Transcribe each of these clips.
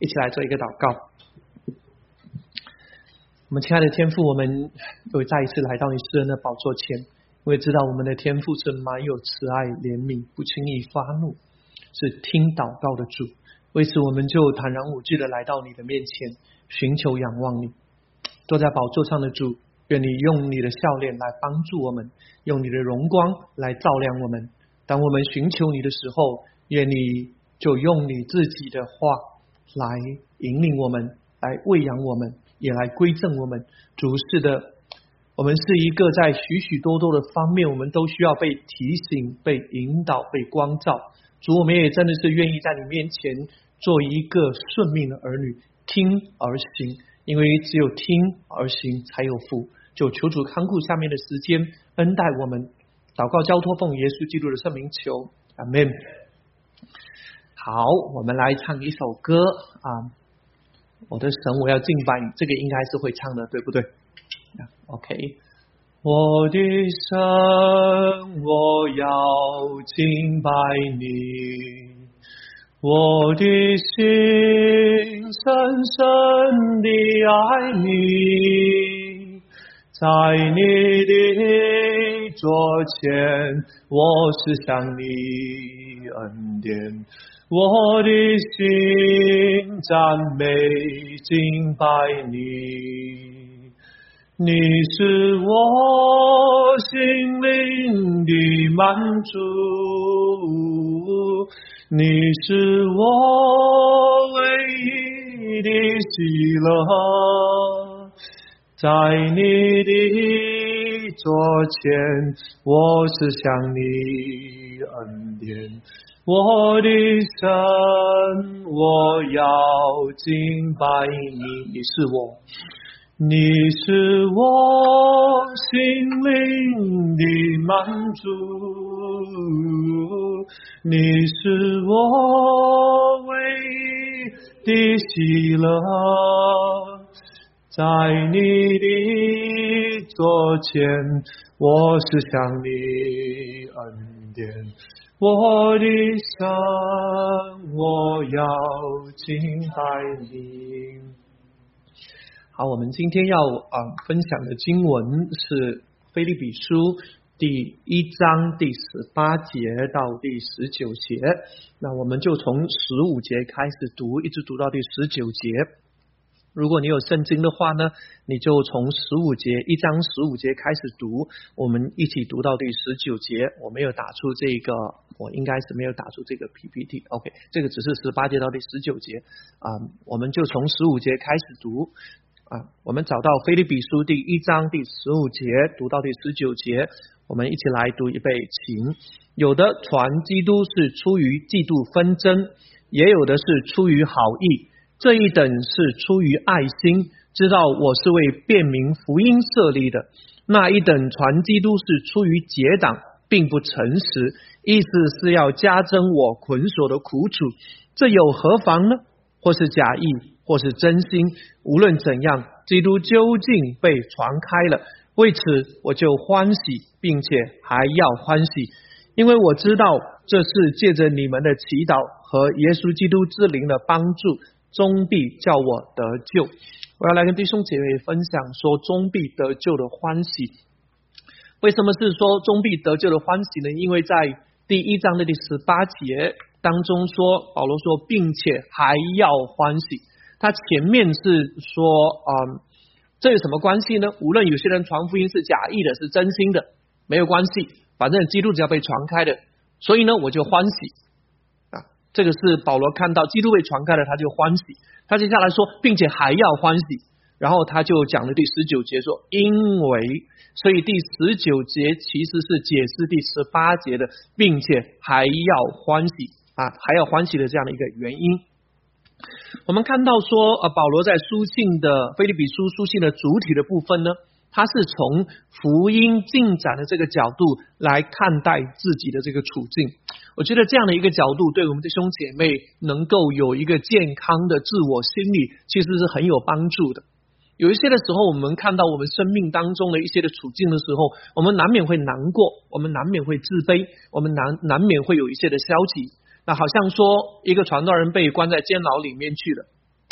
一起来做一个祷告。我们亲爱的天父，我们又再一次来到你施恩的宝座前，因为知道我们的天父是满有慈爱怜悯，不轻易发怒，是听祷告的主。为此我们就坦然无惧的来到你的面前，寻求仰望你。坐在宝座上的主，愿你用你的笑脸来帮助我们，用你的荣光来照亮我们。当我们寻求你的时候，愿你就用你自己的话来引领我们，来喂养我们，也来归正我们。主，是的，我们是一个在许许多多的方面，我们都需要被提醒、被引导、被光照。主，我们也真的是愿意在你面前做一个顺命的儿女，听而行，因为只有听而行才有福。就求主看顾下面的时间，恩待我们。祷告交托奉耶稣基督的圣名求，阿们。好，我们来唱一首歌啊，我的神，我要敬拜你，这个应该是会唱的，对不对？OK， 我的神，我要敬拜你，我的心深深地爱你，在你的桌前，我是向你恩典，我的心赞美敬拜你，你是我心灵的满足，你是我唯一的喜乐，在你的桌前，我是向你恩典，我的神，我要敬拜你，你是我，你是我心灵的满足，你是我唯一的喜乐，在你的桌前，我是向你恩典，我的神，我要敬拜你。好，我们今天要分享的经文是腓立比书第1章第18节到第19节，那我们就从15节开始读，一直读到第19节。如果你有圣经的话呢，你就从15节1章15节开始读，我们一起读到第19节。我没有打出这个，我应该是没有打出这个 PPT。 OK， 这个只是18节到第19节我们就从15节开始读我们找到腓立比书第1章第15节读到第19节，我们一起来读一备，请。有的传基督是出于嫉妒纷争，也有的是出于好意，这一等是出于爱心，知道我是为辨明福音设立的；那一等传基督是出于结党，并不诚实，意思是要加增我捆锁的苦楚。这有何妨呢？或是假意，或是真心，无论怎样，基督究竟被传开了。为此我就欢喜，并且还要欢喜，因为我知道这是借着你们的祈祷和耶稣基督之灵的帮助，终必叫我得救。我要来跟弟兄姐妹分享说终必得救的欢喜。为什么是说终必得救的欢喜呢？因为在第1章的第18节当中说，保罗说并且还要欢喜，他前面是说这有什么关系呢？无论有些人传福音是假意的，是真心的，没有关系，反正基督只要被传开的，所以呢我就欢喜这个是保罗看到基督被传开了，他就欢喜。他接下来说并且还要欢喜，然后他就讲了第19节说因为，所以第19节其实是解释第18节的并且还要欢喜还要欢喜的这样的一个原因。我们看到说保罗在书信的腓立比书书信的主体的部分呢，他是从福音进展的这个角度来看待自己的这个处境。我觉得这样的一个角度对我们的弟兄姐妹能够有一个健康的自我心理其实是很有帮助的。有一些的时候，我们看到我们生命当中的一些的处境的时候，我们难免会难过，我们难免会自卑，我们难免会有一些的消极。那好像说一个传道人被关在监牢里面去了，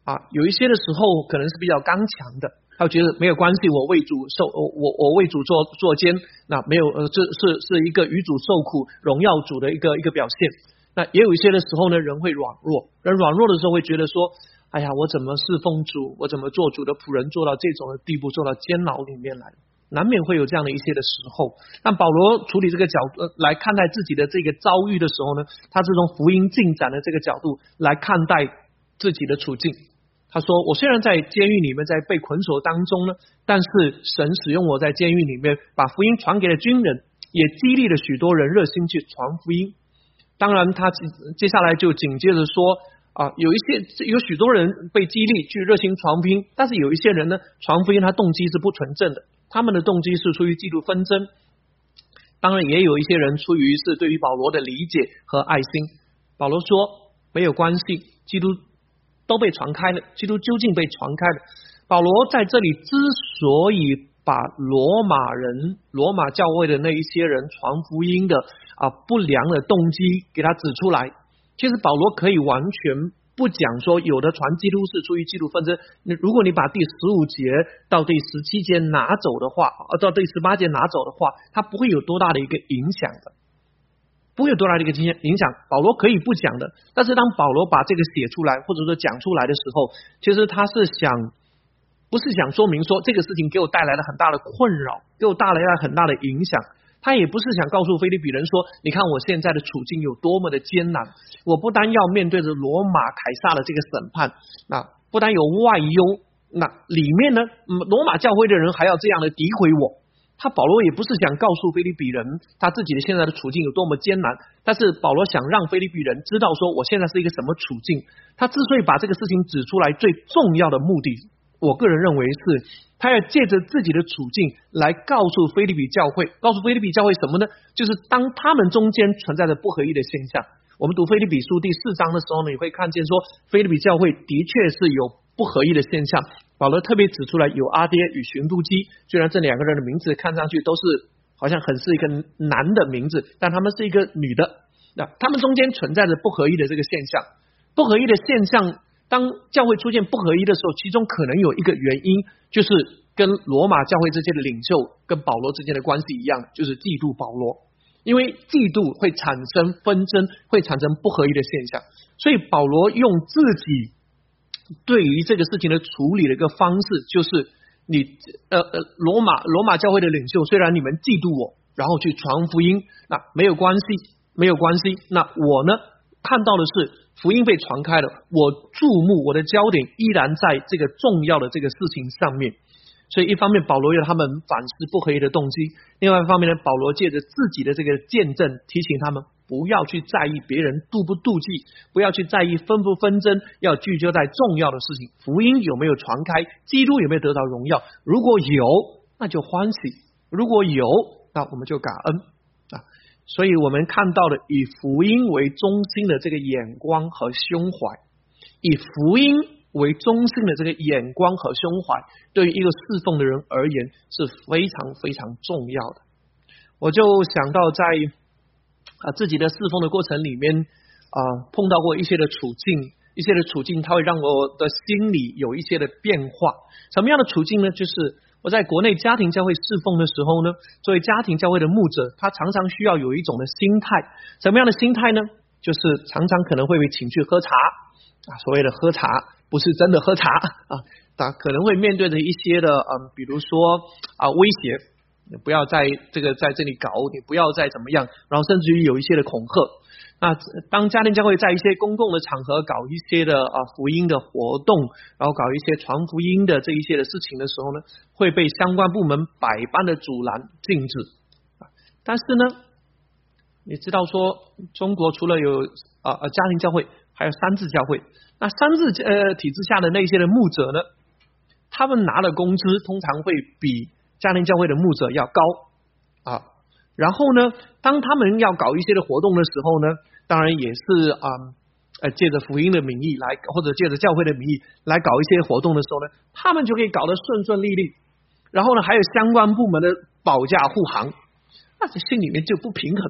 有一些的时候可能是比较刚强的，他觉得没有关系，我为主做监，那没有这是一个与主受苦荣耀主的一个表现。那也有一些的时候呢，人会软弱，人软弱的时候会觉得说，哎呀，我怎么侍奉主，我怎么做主的仆人做到这种的地步，做到监牢里面来，难免会有这样的一些的时候。但保罗处理这个角度来看待自己的这个遭遇的时候呢，他是从福音进展的这个角度来看待自己的处境。他说，我虽然在监狱里面，在被捆锁当中呢，但是神使用我在监狱里面把福音传给了军人，也激励了许多人热心去传福音。当然他接下来就紧接着说，有许多人被激励去热心传福音，但是有一些人呢，传福音他动机是不纯正的，他们的动机是出于嫉妒纷争。当然也有一些人出于是对于保罗的理解和爱心。保罗说没有关系，基督都被传开了，基督究竟被传开了。保罗在这里之所以把罗马教会的那一些人传福音的不良的动机给他指出来，其实保罗可以完全不讲说有的传基督是出于嫉妒纷争。如果你把第15节到第17节拿走的话，到第18节拿走的话，它不会有多大的一个影响的，不会有多大的一个影响。保罗可以不讲的，但是当保罗把这个写出来或者说讲出来的时候，其实他是不是想说明说这个事情给我带来了很大的困扰，给我带来了很大的影响。他也不是想告诉腓立比人说，你看我现在的处境有多么的艰难，我不单要面对着罗马凯撒的这个审判，那不单有外忧，那里面呢罗马教会的人还要这样的诋毁我。保罗也不是想告诉腓立比人他自己的现在的处境有多么艰难，但是保罗想让腓立比人知道说我现在是一个什么处境。他之所以把这个事情指出来，最重要的目的，我个人认为是他要借着自己的处境来告诉腓立比教会，告诉腓立比教会什么呢？就是当他们中间存在着不合一的现象。我们读腓立比书第4章的时候呢，你会看见说腓立比教会的确是有不合一的现象。保罗特别指出来，有阿爹与寻都基，虽然这两个人的名字看上去都是好像很是一个男的名字，但他们是一个女的，那他们中间存在着不合一的这个现象。不合一的现象，当教会出现不合一的时候，其中可能有一个原因，就是跟罗马教会之间的领袖跟保罗之间的关系一样，就是嫉妒保罗。因为嫉妒会产生纷争，会产生不合一的现象，所以保罗用自己对于这个事情的处理的一个方式，就是罗马教会的领袖，虽然你们嫉妒我，然后去传福音，那没有关系，那我呢看到的是福音被传开了，我注目我的焦点依然在这个重要的这个事情上面。所以一方面保罗有他们反思不合一的动机，另外一方面呢，保罗借着自己的这个见证提醒他们不要去在意别人妒不妒忌，不要去在意纷不纷争，要聚焦在重要的事情，福音有没有传开，基督有没有得到荣耀，如果有那就欢喜，如果有那我们就感恩所以我们看到了以福音为中心的这个眼光和胸怀，以福音为中心的这个眼光和胸怀，对于一个侍奉的人而言是非常非常重要的。我就想到在自己的侍奉的过程里面碰到过一些的处境，它会让我的心里有一些的变化。什么样的处境呢？就是我在国内家庭教会侍奉的时候呢，作为家庭教会的牧者，他常常需要有一种的心态。什么样的心态呢？就是常常可能会被请去喝茶所谓的喝茶不是真的喝茶可能会面对着一些的比如说威胁，你不要在这里搞，你不要再怎么样，然后甚至于有一些的恐吓。那当家庭教会在一些公共的场合搞一些的福音的活动，然后搞一些传福音的这一些的事情的时候呢，会被相关部门百般的阻拦禁止。但是呢，你知道说中国除了有家庭教会，还有三自教会。那三自体制下的那些的牧者呢，他们拿的工资通常会比家庭教会的牧者要高然后呢，当他们要搞一些的活动的时候呢，当然也是借着福音的名义来，或者借着教会的名义来搞一些活动的时候呢，他们就可以搞得顺顺利利。然后呢，还有相关部门的保驾护航，那这心里面就不平衡。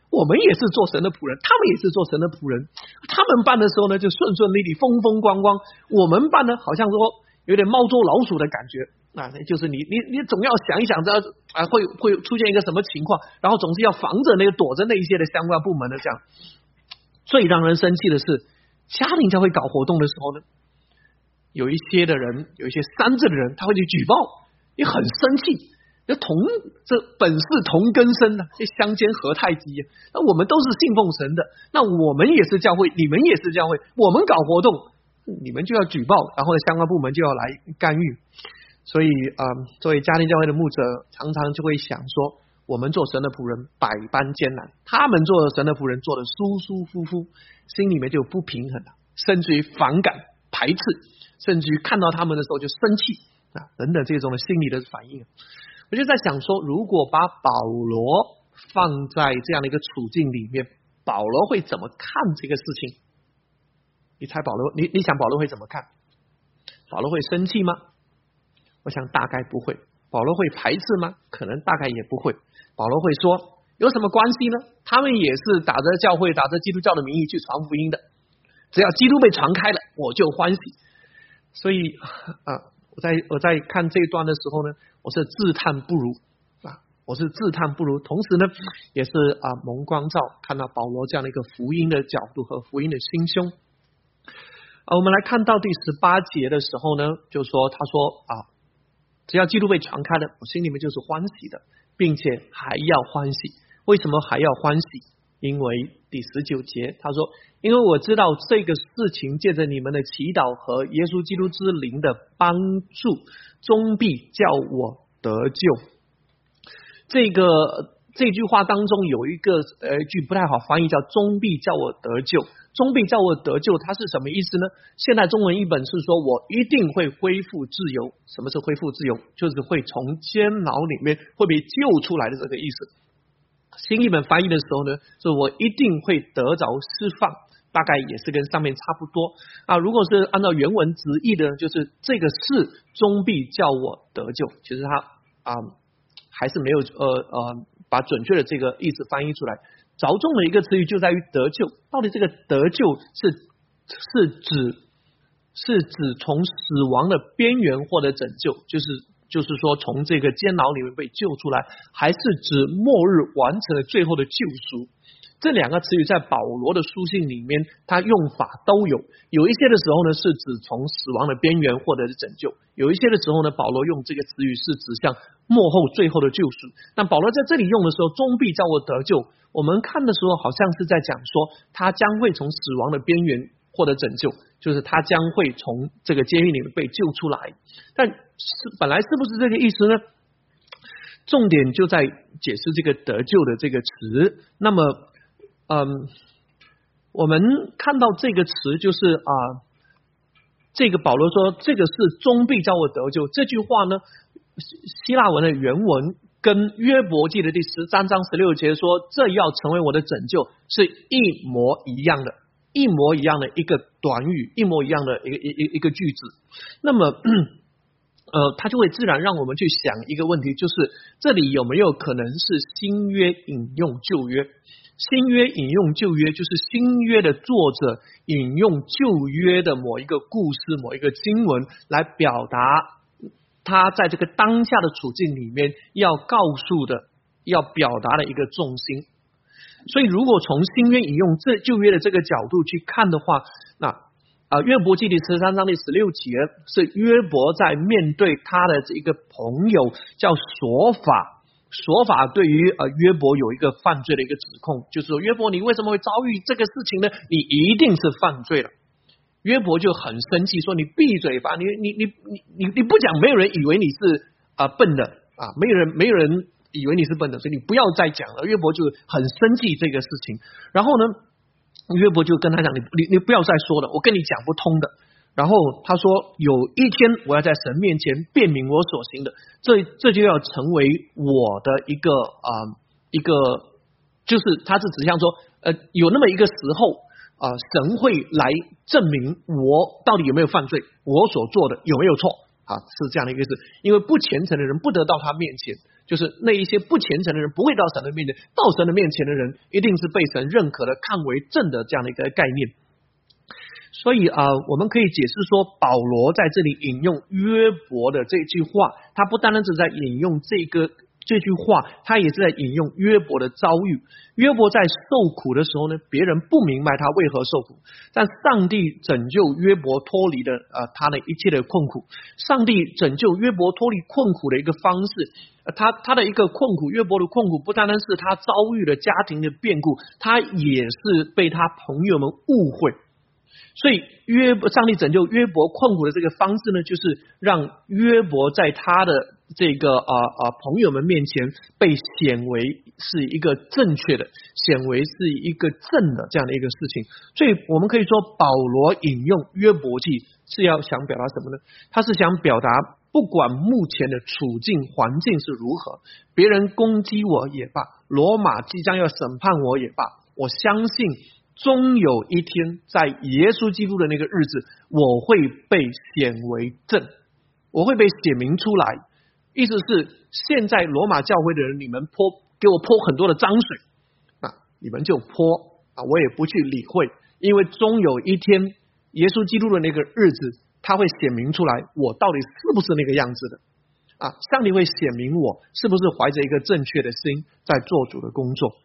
我们也是做神的仆人，他们也是做神的仆人。他们办的时候呢，就顺顺利利、风风光光；我们办呢，好像说有点猫捉老鼠的感觉啊，就是你总要想一想着会出现一个什么情况，然后总是要防着那个躲着那一些的相关部门的这样。最让人生气的是，家庭教会搞活动的时候呢，有一些的人，有一些三字的人，他会去举报，也很生气。这本是同根生的，这相煎何太急啊！那我们都是信奉神的，那我们也是教会，你们也是教会，我们搞活动，你们就要举报，然后相关部门就要来干预。所以作为家庭教会的牧者，常常就会想说，我们做神的仆人百般艰难，他们做神的仆人做的舒舒服服，心里面就不平衡了，甚至于反感、排斥，甚至于看到他们的时候就生气啊，等等这种的心理的反应。我就在想说，如果把保罗放在这样的一个处境里面，保罗会怎么看这个事情？你猜保罗，你想保罗会怎么看？保罗会生气吗？我想大概不会。保罗会排斥吗？可能大概也不会。保罗会说，有什么关系呢？他们也是打着教会、打着基督教的名义去传福音的，只要基督被传开了，我就欢喜。所以我在看这一段的时候呢，我是自叹不如啊，我是自叹不如。同时呢，也是蒙光照，看到保罗这样的一个福音的角度和福音的心胸。我们来看到第18节的时候呢，就说他说只要基督被传开了，我心里面就是欢喜的，并且还要欢喜。为什么还要欢喜？因为第19节他说，因为我知道这个事情借着你们的祈祷和耶稣基督之灵的帮助，终必叫我得救。这句话当中有一句不太好翻译，叫终必叫我得救。终必叫我得救，它是什么意思呢？现代中文译本是说我一定会恢复自由。什么是恢复自由？就是会从监牢里面会被救出来的这个意思。新译本翻译的时候呢，是我一定会得着释放，大概也是跟上面差不多如果是按照原文直译的，就是这个事终必叫我得救。其实他还是没有把准确的这个意思翻译出来。着重的一个词语就在于得救，到底这个得救是指从死亡的边缘获得拯救，就是说从这个监牢里面被救出来，还是指末日完成了最后的救赎？这两个词语在保罗的书信里面，他用法都有。有一些的时候呢，是指从死亡的边缘获得的拯救；有一些的时候呢，保罗用这个词语是指向末后最后的救赎。但保罗在这里用的时候，终必叫我得救。我们看的时候，好像是在讲说，他将会从死亡的边缘获得拯救，就是他将会从这个监狱里面被救出来。但本来是不是这个意思呢？重点就在解释这个得救的这个词。那么我们看到这个词就是这个保罗说这个是终必叫我得救，这句话呢，希腊文的原文跟约伯记的第13章16节说这要成为我的拯救是一模一样的一个短语，一模一样的一个句子。那么它就会自然让我们去想一个问题，就是这里有没有可能是新约引用旧约？新约引用旧约，就是新约的作者引用旧约的某一个故事、某一个经文来表达他在这个当下的处境里面要告诉的、要表达的一个重心。所以如果从新约引用这旧约的这个角度去看的话，那约伯记第13章第16节是约伯在面对他的这一个朋友叫索法对于约伯有一个犯罪的一个指控，就是说约伯你为什么会遭遇这个事情呢？你一定是犯罪了。约伯就很生气说你闭嘴吧，你不讲没有人以为你是笨的没有人以为你是笨的，所以你不要再讲了。约伯就很生气这个事情，然后呢约伯就跟他讲你不要再说了，我跟你讲不通的。然后他说有一天我要在神面前辨明我所行的，这就要成为我的一个就是他是指向说有那么一个时候神会来证明我到底有没有犯罪，我所做的有没有错是这样的一个事。因为不虔诚的人不得到他面前， 就是那一些不虔诚的人不会到神的面前，到神的面前的人一定是被神认可的，看为正的这样的一个概念。所以我们可以解释说，保罗在这里引用约伯的这句话，他不单单是在引用这句话，他也是在引用约伯的遭遇。约伯在受苦的时候呢，别人不明白他为何受苦，但上帝拯救约伯脱离了他的一切的困苦。上帝拯救约伯脱离困苦的一个方式，他的一个困苦，约伯的困苦不单单是他遭遇了家庭的变故，他也是被他朋友们误会。所以上帝拯救约伯困苦的这个方式呢，就是让约伯在他的这个朋友们面前被显为是一个正确的，显为是一个正的这样的一个事情。所以我们可以说，保罗引用约伯记是要想表达什么呢？他是想表达，不管目前的处境环境是如何，别人攻击我也罢，罗马即将要审判我也罢，我相信终有一天，在耶稣基督的那个日子，我会被显为正，我会被显明出来。意思是，现在罗马教会的人，你们给我泼很多的脏水，你们就泼我也不去理会，因为终有一天，耶稣基督的那个日子，他会显明出来，我到底是不是那个样子的上帝会显明我是不是怀着一个正确的心在做主的工作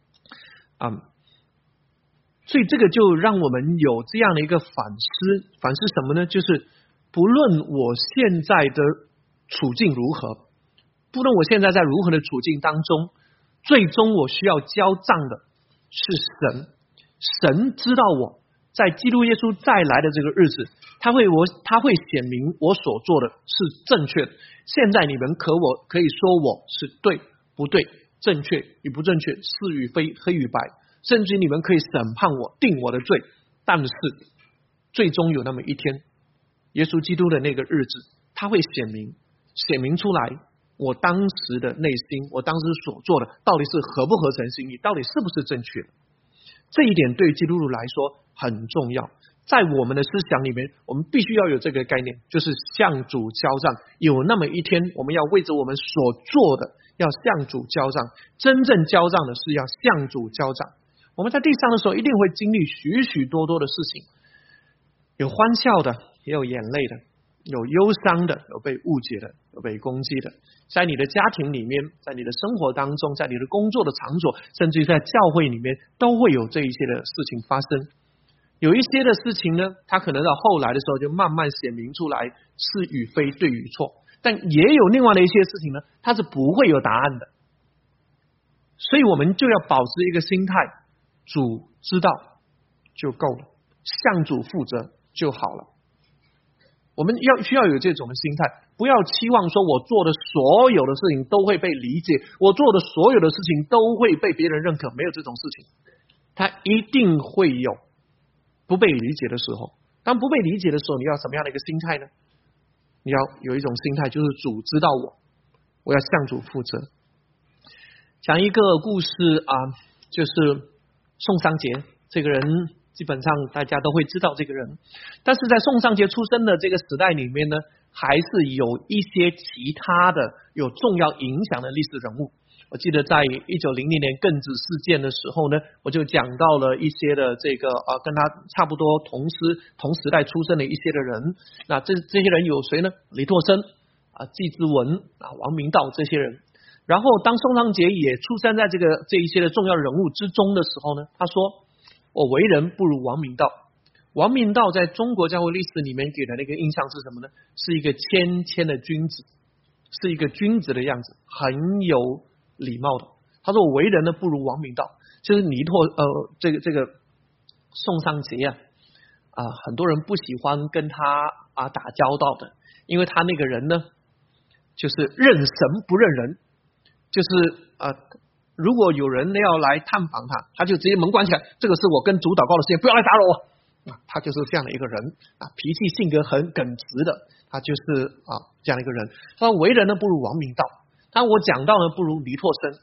所以这个就让我们有这样的一个反思什么呢？就是不论我现在的处境如何，不论我现在在如何的处境当中，最终我需要交账的是神。神知道我在基督耶稣再来的这个日子，他会显明我所做的是正确的。现在你们可以说我是对不对，正确与不正确，是与非，黑与白，甚至你们可以审判我，定我的罪。但是最终有那么一天，耶稣基督的那个日子，他会显明出来我当时的内心，我当时所做的到底是合不合神心意，到底是不是正确的。这一点对基督徒来说很重要。在我们的思想里面，我们必须要有这个概念，就是向主交账。有那么一天，我们要为着我们所做的要向主交账。真正交账的是要向主交账。我们在地上的时候一定会经历许许多多的事情，有欢笑的，也有眼泪的，有忧伤的，有被误解的，有被攻击的。在你的家庭里面，在你的生活当中，在你的工作的场所，甚至于在教会里面，都会有这一些的事情发生。有一些的事情呢，它可能到后来的时候就慢慢显明出来是与非，对与错，但也有另外的一些事情呢，它是不会有答案的。所以我们就要保持一个心态，主知道就够了，向主负责就好了。我们需要有这种的心态，不要期望说我做的所有的事情都会被理解，我做的所有的事情都会被别人认可，没有这种事情。它一定会有不被理解的时候。当不被理解的时候，你要什么样的一个心态呢？你要有一种心态，就是主知道我要向主负责。讲一个故事就是宋尚节这个人，基本上大家都会知道这个人，但是在宋尚节出生的这个时代里面呢，还是有一些其他的有重要影响的历史人物。我记得在1900年庚子事件的时候呢，我就讲到了一些的这个跟他差不多同时代出生的一些的人。那这些人有谁呢？李拓生季之文王明道这些人。然后当宋尚节也出生在这一些的重要人物之中的时候呢，他说我为人不如王明道。王明道在中国教会历史里面给的那个印象是什么呢？是一个谦的君子，是一个君子的样子，很有礼貌的。他说我为人呢不如王明道。就是这个宋尚节很多人不喜欢跟他打交道的，因为他那个人呢就是认神不认人，就是如果有人要来探访他就直接门关起来，这个是我跟主祷告的时间，不要来打扰我。他就是这样的一个人脾气性格很耿直的，他就是这样的一个人。他说为人呢不如王明道，但我讲到呢不如黎拓生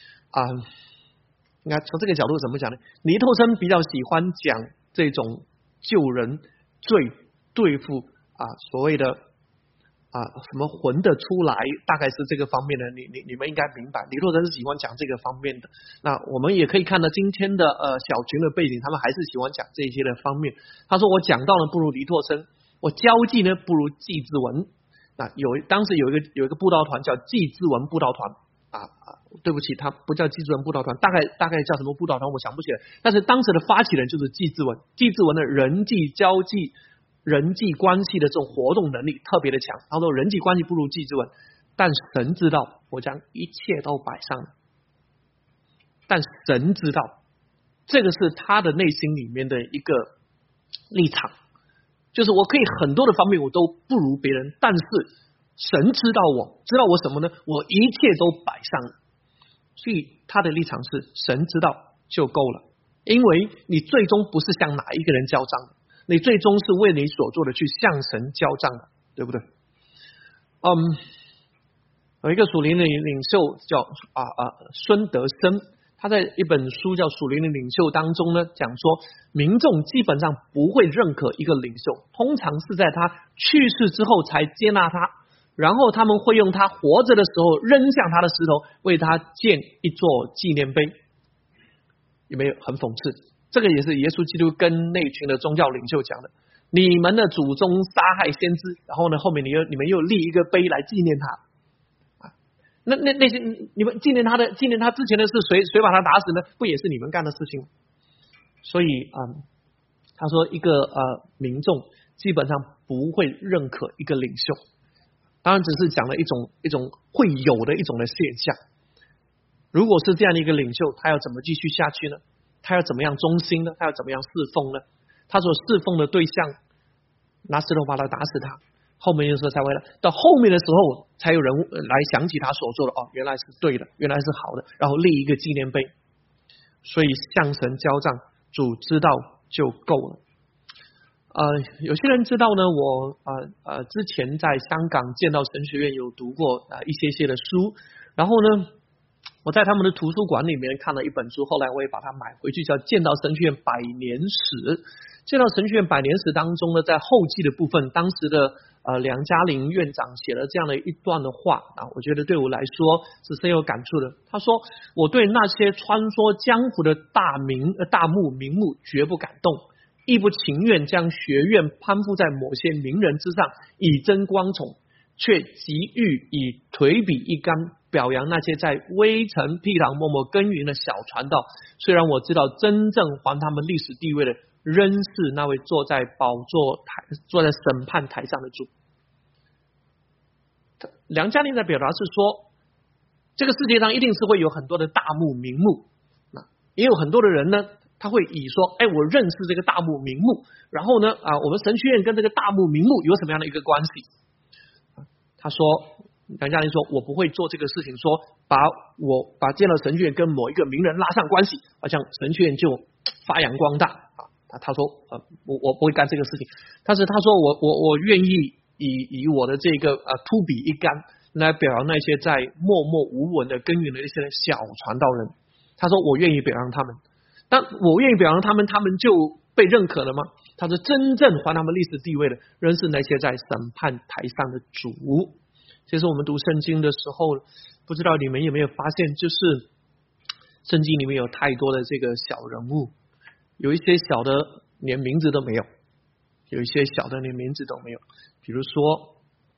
应该从这个角度怎么讲呢？黎拓生比较喜欢讲这种救人罪对付所谓的什么魂的出来，大概是这个方面的，你们应该明白，李洛真是喜欢讲这个方面的。那我们也可以看到今天的小群的背景，他们还是喜欢讲这些的方面。他说我讲道呢不如黎拓生，我交际呢不如季志文。那当时有一个布道团叫季志文布道团对不起，他不叫季志文布道团，大概叫什么布道团我想不起来。但是当时的发起人就是季志文，季志文的人际交际、人际关系的这种活动能力特别的强。他说人际关系不如季志文，但神知道我将一切都摆上了。但神知道，这个是他的内心里面的一个立场，就是我可以很多的方面我都不如别人，但是神知道我什么呢？我一切都摆上了。所以他的立场是神知道就够了，因为你最终不是向哪一个人交账的，你最终是为你所做的去向神交账的，对不对？有一个属灵的领袖叫孙德生，他在一本书叫《属灵的领袖》当中呢，讲说民众基本上不会认可一个领袖，通常是在他去世之后才接纳他，然后他们会用他活着的时候扔向他的石头为他建一座纪念碑。有没有很讽刺？这个也是耶稣基督跟那群的宗教领袖讲的，你们的祖宗杀害先知，然后呢后面你们又立一个碑来纪念他。那些你们纪念他之前的是谁把他打死呢？不也是你们干的事情？所以他说一个民众基本上不会认可一个领袖，当然只是讲了一种会有的一种的现象。如果是这样的一个领袖，他要怎么继续下去呢？他要怎么样忠心呢？他要怎么样侍奉呢？他所侍奉的对象拿石头把他打死他，后面的时候才会到后面的时候才有人来想起他所做的，原来是对的，原来是好的，然后立一个纪念碑。所以向神交账，主知道就够了。有些人知道呢，我之前在香港建道神学院有读过一些的书，然后呢我在他们的图书馆里面看了一本书，后来我也把它买回去，叫《建道神学院百年史》。建道神学院百年史当中呢，在后记的部分，当时的梁家麟院长写了这样的一段的话我觉得对我来说是深有感触的。他说，我对那些穿梭江湖的大幕名目绝不感动，亦不情愿将学院攀附在某些名人之上以争光宠，却急欲以颓笔一竿表扬那些在微尘僻壤默默耕耘的小传道。虽然我知道真正还他们历史地位的仍是那位坐在审判台上的主。梁家麟在表达是说，这个世界上一定是会有很多的大幕名目，也有很多的人呢，他会以说我认识这个大幕名目，然后呢我们神学院跟这个大幕名目有什么样的一个关系？他说，梁家麟说，我不会做这个事情，说把建了神学院跟某一个名人拉上关系，好像神学院就发扬光大他说我不会干这个事情，但是他说我愿意以我的这个秃笔一竿来表扬那些在默默无闻的耕耘的一些小传道人。他说我愿意表扬他们，但我愿意表扬他们，他们就被认可了吗？他说真正还他们历史地位的仍是那些在审判台上的主。其实我们读圣经的时候，不知道你们有没有发现，就是圣经里面有太多的这个小人物，有一些小的连名字都没有，有一些小的连名字都没有。比如说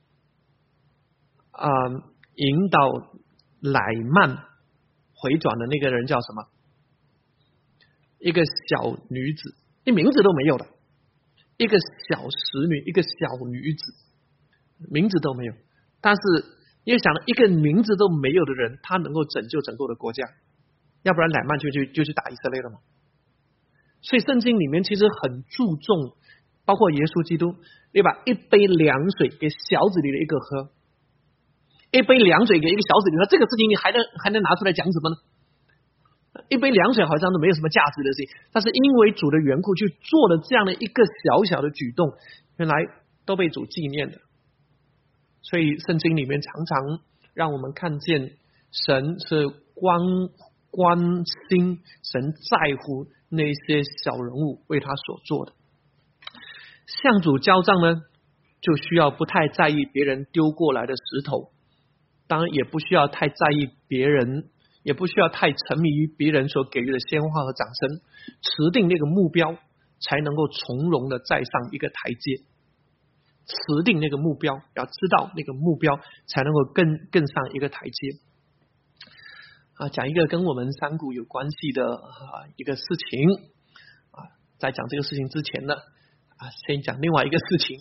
引导乃曼回转的那个人叫什么？一个小女子，连名字都没有的，一个小使女，一个小女子，名字都没有。但是你也想了，一个名字都没有的人，他能够拯救整个的国家，要不然乃曼就去打以色列了嘛。所以圣经里面其实很注重，包括耶稣基督，你把一杯凉水给小子里的一个喝，一杯凉水给一个小子里喝，这个事情你还能拿出来讲什么呢？一杯凉水好像都没有什么价值的事情，但是因为主的缘故去做了这样的一个小小的举动，原来都被主纪念的。所以圣经里面常常让我们看见神是关心，神在乎那些小人物为他所做的。向主交账呢， 就需要不太在意别人丢过来的石头，当然也不需要太在意别人，也不需要太沉迷于别人所给予的鲜花和掌声，持定那个目标，才能够从容的再上一个台阶。持定那个目标，要知道那个目标，才能够更上一个台阶。讲一个跟我们山谷有关系的一个事情在讲这个事情之前呢先讲另外一个事情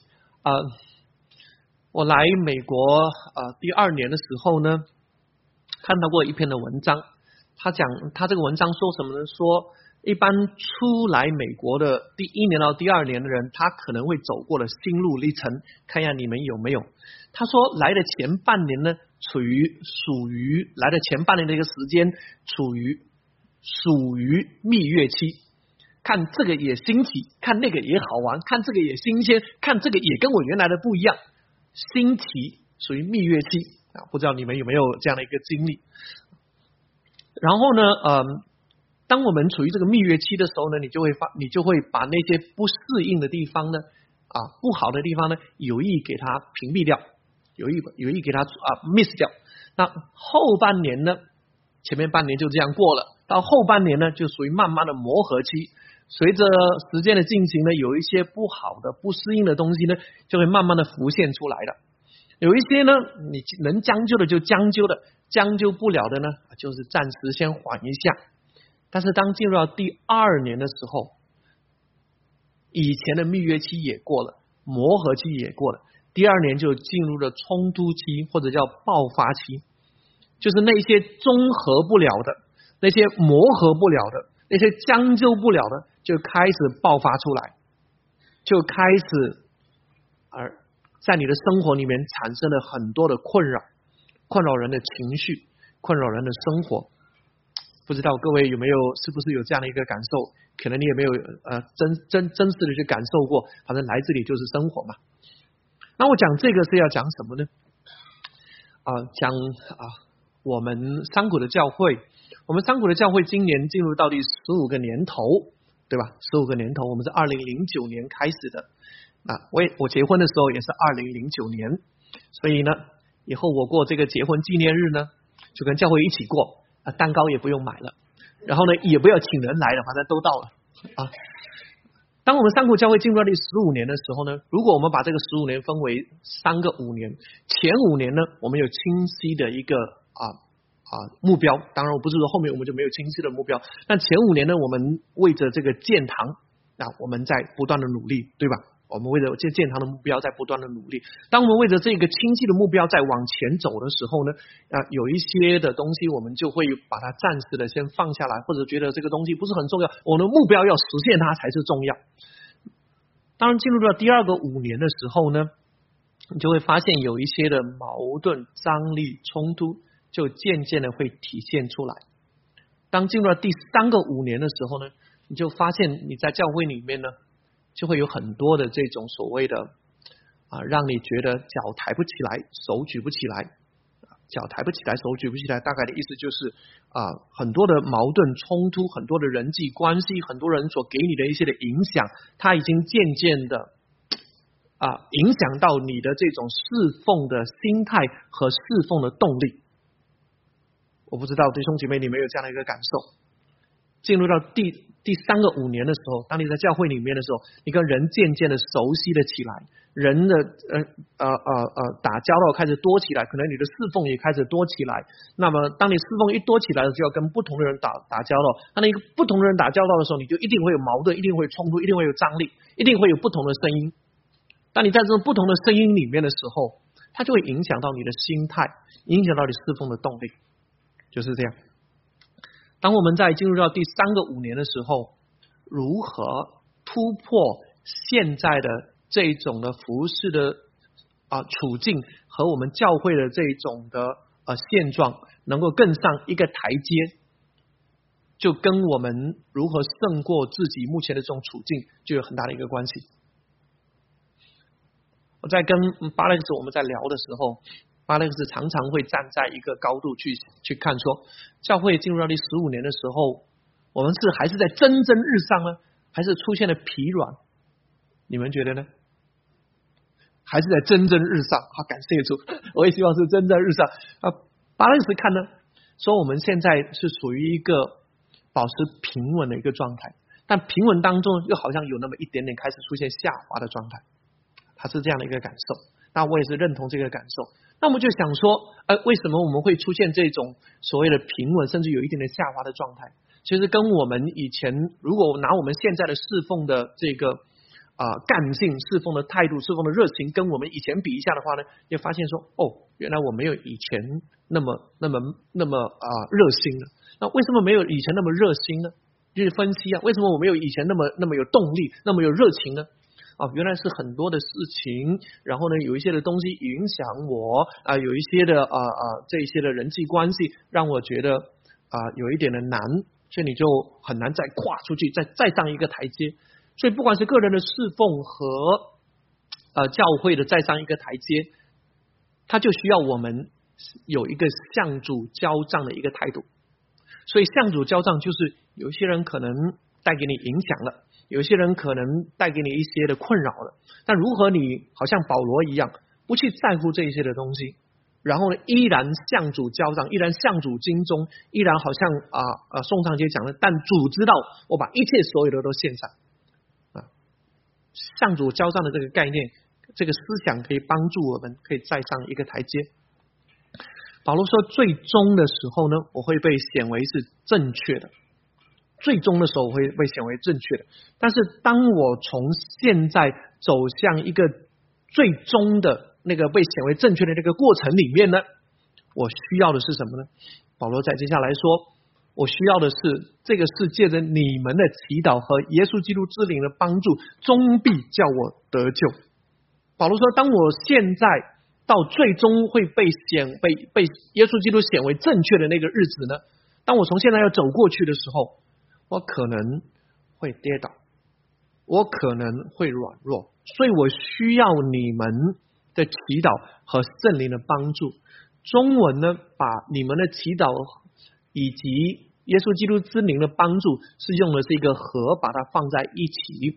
我来美国第2年的时候呢，看到过一篇的文章，他这个文章说什么呢？说一般初来美国的第1年到第2年的人，他可能会走过的心路历程，看一下你们有没有。他说来的前半年呢，属于来的前半年的一个时间，属于蜜月期，看这个也新奇，看那个也好玩，看这个也新鲜，看这个也跟我原来的不一样，新奇，属于蜜月期不知道你们有没有这样的一个经历。然后呢当我们处于这个蜜月期的时候呢，你就会把那些不适应的地方呢不好的地方呢有意给它屏蔽掉，有意给它miss 掉。那后半年呢，前面半年就这样过了，到后半年呢就属于慢慢的磨合期，随着时间的进行呢，有一些不好的不适应的东西呢就会慢慢的浮现出来的。有一些呢你能将就的就将就的，将就不了的呢就是暂时先缓一下。但是当进入到第2年的时候，以前的蜜月期也过了，磨合期也过了，第2年就进入了冲突期，或者叫爆发期，就是那些综合不了的，那些磨合不了的，那些将就不了的，就开始爆发出来，就开始在你的生活里面产生了很多的困扰人的情绪，困扰人的生活。不知道各位有没有，是不是有这样的一个感受？可能你也没有真实的去感受过，反正来这里就是生活嘛。那我讲这个是要讲什么呢？讲我们山谷的教会，我们山谷的教会今年进入到第15个年头，对吧？15个年头，我们是2009年开始的。我结婚的时候也是2009年，所以呢，以后我过这个结婚纪念日呢，就跟教会一起过。蛋糕也不用买了，然后呢也不要请人来了，反正都到了当我们山谷教会进入到第15年的时候呢，如果我们把这个15年分为3个5年，前5年呢我们有清晰的一个目标，当然我不是说后面我们就没有清晰的目标，但前5年呢我们为着这个建堂我们在不断的努力，对吧？我们为了建堂的目标在不断的努力。当我们为着这个清晰的目标在往前走的时候呢有一些的东西我们就会把它暂时的先放下来，或者觉得这个东西不是很重要，我们的目标要实现它才是重要。当然进入到第2个5年的时候呢，你就会发现有一些的矛盾、张力、冲突就渐渐的会体现出来。当进入到第3个5年的时候呢，你就发现你在教会里面呢就会有很多的这种所谓的让你觉得脚抬不起来，手举不起来，脚抬不起来，手举不起来，大概的意思就是很多的矛盾冲突，很多的人际关系，很多人所给你的一些的影响，它已经渐渐的影响到你的这种侍奉的心态和侍奉的动力。我不知道弟兄姐妹你们有这样的一个感受。进入到第3个5年的时候，当你在教会里面的时候，你跟人渐渐的熟悉了起来，人的打交道开始多起来，可能你的侍奉也开始多起来。那么当你侍奉一多起来，就要跟不同的人打交道。当你不同的人打交道的时候，你就一定会有矛盾，一定会有冲突，一定会有张力，一定会有不同的声音。当你在这种不同的声音里面的时候，它就会影响到你的心态，影响到你侍奉的动力，就是这样。当我们在进入到第3个5年的时候，如何突破现在的这种的服事的处境和我们教会的这种的现状能够更上一个台阶，就跟我们如何胜过自己目前的这种处境就有很大的一个关系。我在跟巴勒斯我们在聊的时候，巴勒斯常常会站在一个高度去看说，教会进入到第15年的时候，我们还是在蒸日上呢，还是出现了疲软？你们觉得呢？ 还是在蒸蒸日上？好，感谢主，我也希望是蒸蒸日上。巴勒斯看呢，说我们现在是属于一个保持平稳的一个状态，但平稳当中又好像有那么一点点开始出现下滑的状态，它是这样的一个感受。那我也是认同这个感受。那我们就想说，为什么我们会出现这种所谓的平稳，甚至有一点点下滑的状态？其实跟我们以前，如果拿我们现在的侍奉的这个干劲、侍奉的态度、侍奉的热情，跟我们以前比一下的话呢，也发现说，原来我没有以前那么热心了。那为什么没有以前那么热心呢？就是分析啊，为什么我没有以前那么有动力，那么有热情呢？原来是很多的事情，然后呢，有一些的东西影响我有一些的这一些的人际关系让我觉得有一点的难，所以你就很难再跨出去，再上一个台阶。所以不管是个人的侍奉和教会的再上一个台阶，它就需要我们有一个向主交账的一个态度。所以向主交账就是有些人可能带给你影响了，有些人可能带给你一些的困扰了，但如何你好像保罗一样不去在乎这一些的东西，然后呢依然向主交账，依然向主尽忠，依然好像宋长杰讲的，但主知道我把一切所有的都献上向主交账的这个概念，这个思想可以帮助我们可以再上一个台阶。保罗说最终的时候呢，我会被显为是正确的，最终的时候我会被显为正确的。但是当我从现在走向一个最终的那个被显为正确的这个过程里面呢，我需要的是什么呢？保罗在接下来说，我需要的是这个是借着你们的祈祷和耶稣基督之灵的帮助，终必叫我得救。保罗说，当我现在到最终会被耶稣基督显为正确的那个日子呢，当我从现在要走过去的时候，我可能会跌倒，我可能会软弱，所以我需要你们的祈祷和圣灵的帮助。中文呢，把你们的祈祷以及耶稣基督之灵的帮助是用的是一个和，把它放在一起。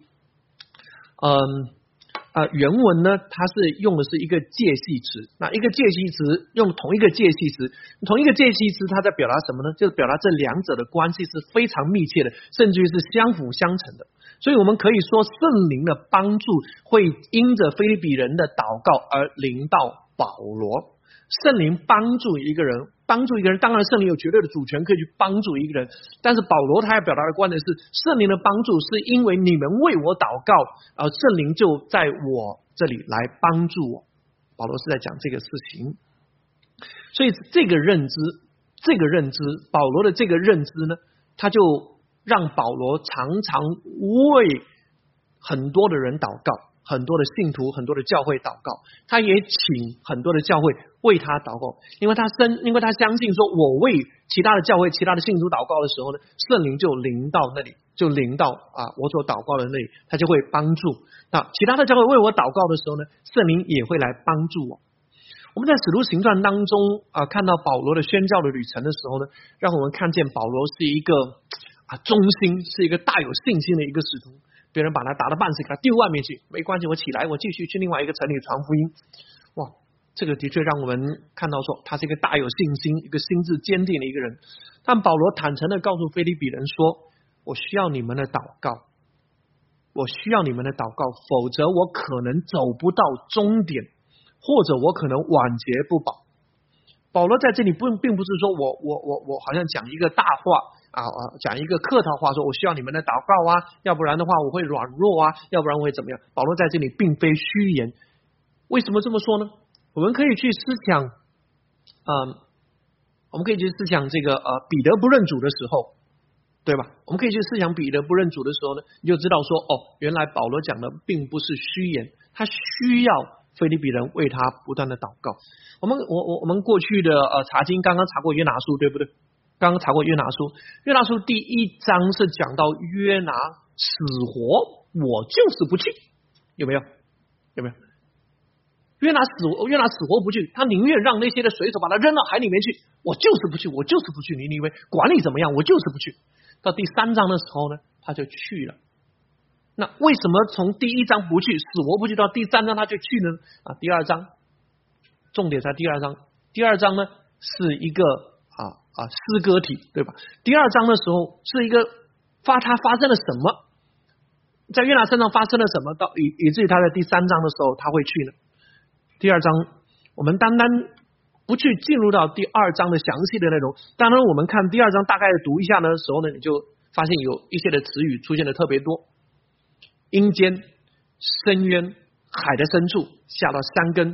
原文呢，它是用的是一个介系词，那一个介系词用同一个介系词，同一个介系词它在表达什么呢？就是表达这两者的关系是非常密切的，甚至于是相辅相成的。所以我们可以说，圣灵的帮助会因着腓立比人的祷告而临到保罗。圣灵帮助一个人，当然圣灵有绝对的主权可以去帮助一个人，但是保罗他要表达的观点是，圣灵的帮助是因为你们为我祷告，圣灵就在我这里来帮助我。保罗是在讲这个事情。所以这个认知，保罗的这个认知呢，他就让保罗常常为很多的人祷告，很多的信徒，很多的教会祷告，他也请很多的教会为他祷告，因为他相信说，我为其他的教会、其他的信徒祷告的时候呢，圣灵就临到那里，就临到我所祷告的那里，他就会帮助。那其他的教会为我祷告的时候呢，圣灵也会来帮助我。我们在使徒行传当中看到保罗的宣教的旅程的时候呢，让我们看见保罗是一个忠心，是一个大有信心的一个使徒。别人把他打得半死，给他丢外面去，没关系，我起来，我继续去另外一个城里传福音。哇，这个的确让我们看到说，他是一个大有信心、一个心智坚定的一个人。但保罗坦诚的告诉腓立比人说，我需要你们的祷告，我需要你们的祷告，否则我可能走不到终点，或者我可能晚节不保。保罗在这里并不是说我好像讲一个大话讲一个客套话，说我需要你们的祷告要不然的话我会软弱要不然我会怎么样。保罗在这里并非虚言。为什么这么说呢？我们可以去思想这个彼得不认主的时候，对吧？我们可以去思想彼得不认主的时候呢，你就知道说，原来保罗讲的并不是虚言，他需要腓立比人为他不断的祷告。我们过去的查经刚刚查过约拿书，对不对？刚刚查过约拿书，约拿书第1章是讲到约拿死活，我就是不去，有没有？约拿死活不去，他宁愿让那些的水手把他扔到海里面去，我就是不去，你以为管你怎么样，我就是不去。到第3章的时候呢，他就去了。 那为什么从第1章不去，死活不去，到第3章他就去呢？第2章重点在第2章。第2章呢是一个诗歌体，对吧？第2章的时候是一个它发生了什么，在约拿身上发生了什么，到以至于他在第3章的时候他会去呢？第2章我们单单不去进入到第2章的详细的内容，当然我们看第2章大概读一下的时候呢，你就发现有一些的词语出现的特别多，阴间、深渊、海的深处、下到山根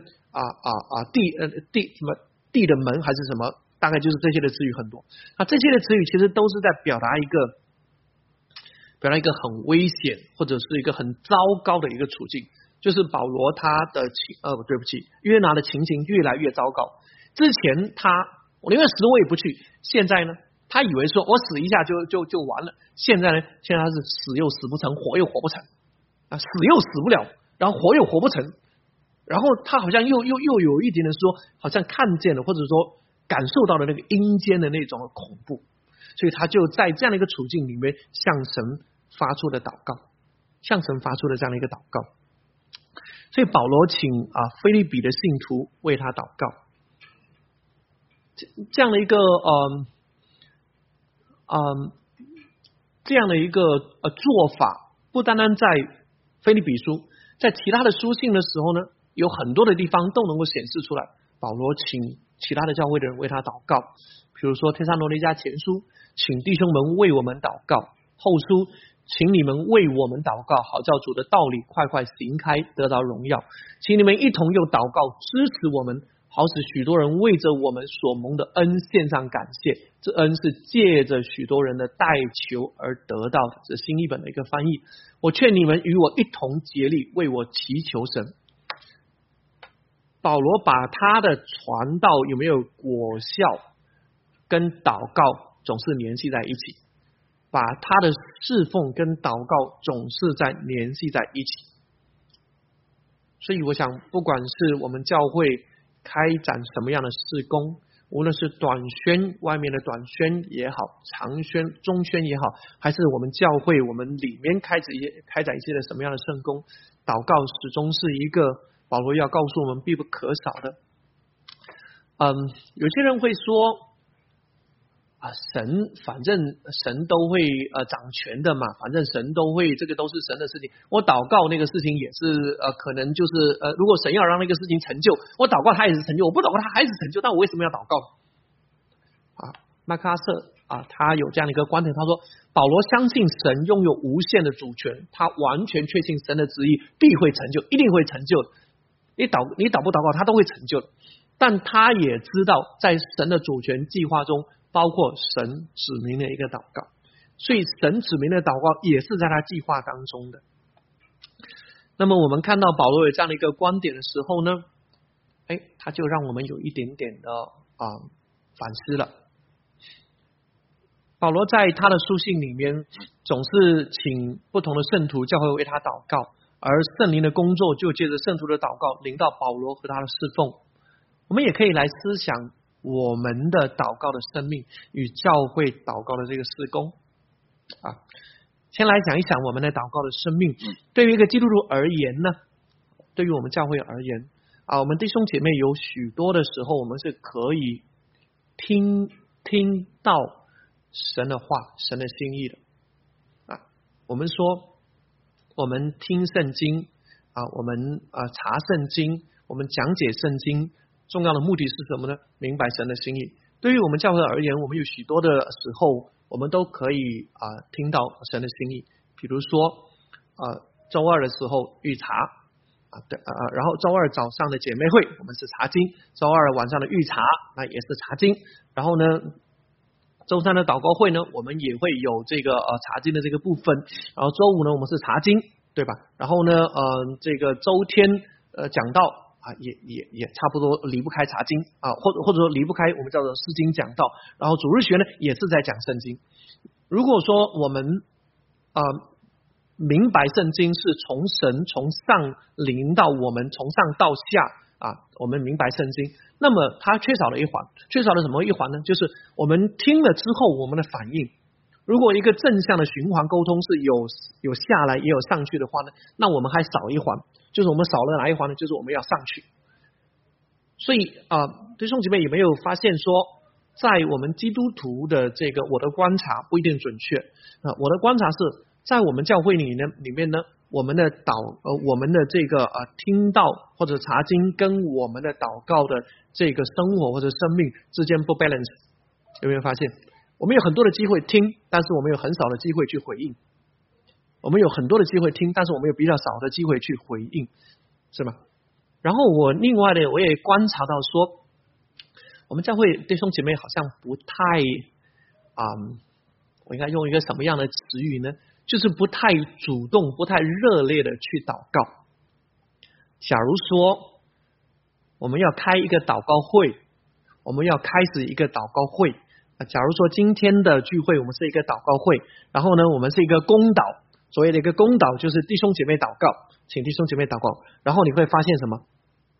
地的门还是什么，大概就是这些的词语很多。这些的词语其实都是在表达一个很危险或者是一个很糟糕的一个处境，就是保罗约拿的情形越来越糟糕。之前我宁愿死我也不去，现在呢他以为说我死一下就完了，现在他是死又死不成，活又活不成，死又死不了，然后活又活不成，然后他好像又有一点的说，好像看见了或者说感受到了那个阴间的那种恐怖，所以他就在这样的一个处境里面向神发出了祷告，向神发出了这样的一个祷告。所以保罗请腓立比的信徒为他祷告，这样的一个做法，不单单在腓立比书，在其他的书信的时候呢，有很多的地方都能够显示出来。保罗请其他的教会的人为他祷告，比如说帖撒罗尼迦前书，请弟兄们为我们祷告；后书，请你们为我们祷告，好叫主的道理快快行开，得到荣耀。请你们一同用祷告支持我们，好使许多人为着我们所蒙的恩献上感谢。这恩是借着许多人的代求而得到的。这新译本的一个翻译。我劝你们与我一同竭力为我祈求神。保罗把他的传道有没有果效跟祷告总是联系在一起，把他的侍奉跟祷告总是在联系在一起。所以我想，不管是我们教会开展什么样的事工，无论是短宣外面的短宣也好，长宣中宣也好，还是我们教会我们里面开展一些的什么样的圣工，祷告始终是一个保罗要告诉我们必不可少的。有些人会说反正神都会掌权的嘛，反正神都会，这个都是神的事情。我祷告那个事情也是可能就是如果神要让那个事情成就，我祷告他也是成就，我不祷告他还是成就，那我为什么要祷告？麦克阿瑟他有这样的一个观点，他说保罗相信神拥有无限的主权，他完全确信神的旨意必会成就，一定会成就的。你祷不祷告他都会成就的，但他也知道在神的主权计划中包括神指明的一个祷告，所以神指明的祷告也是在他计划当中的。那么我们看到保罗有这样的一个观点的时候呢，他就让我们有一点点的反思了。保罗在他的书信里面总是请不同的圣徒教会为他祷告，而圣灵的工作就借着圣徒的祷告临到保罗和他的侍奉。我们也可以来思想我们的祷告的生命与教会祷告的这个事工先来讲一讲我们的祷告的生命。对于一个基督徒而言呢，对于我们教会而言我们弟兄姐妹有许多的时候我们是可以听到神的话，神的心意的我们说我们听圣经我们查圣经，我们讲解圣经，重要的目的是什么呢？明白神的心意。对于我们教会而言，我们有许多的时候我们都可以听到神的心意。比如说周二的时候预查然后周二早上的姐妹会我们是查经，周二晚上的预查那也是查经，然后呢周三的祷告会呢我们也会有这个查经的这个部分，然后周五呢我们是查经，对吧？然后呢这个周天讲道也差不多离不开查经或者说离不开我们叫做诗经讲道，然后主日学呢也是在讲圣经。如果说我们明白圣经是从神从上临到我们，从上到下我们明白圣经，那么它缺少了一环，缺少了什么一环呢？就是我们听了之后我们的反应， 如果一个正向的循环沟通是有下来也有上去的话呢，那我们还少一环，就是我们少了哪一环呢？就是我们要上去。所以弟兄姐妹有没有发现说，在我们基督徒的这个我的观察不一定准确我的观察是在我们教会里面呢，我们的我们的这个听到或者查经跟我们的祷告的这个生活或者生命之间不 balance， 有没有发现？我们有很多的机会听，但是我们有很少的机会去回应。我们有很多的机会听，但是我们有比较少的机会去回应，是吗？然后另外呢，我也观察到说，我们教会弟兄姐妹好像不太我应该用一个什么样的词语呢？就是不太主动、不太热烈的去祷告。假如说我们要开一个祷告会，我们要开始一个祷告会，假如说今天的聚会我们是一个祷告会，然后呢我们是一个公祷，所谓的一个公祷就是弟兄姐妹祷告，请弟兄姐妹祷告，然后你会发现什么？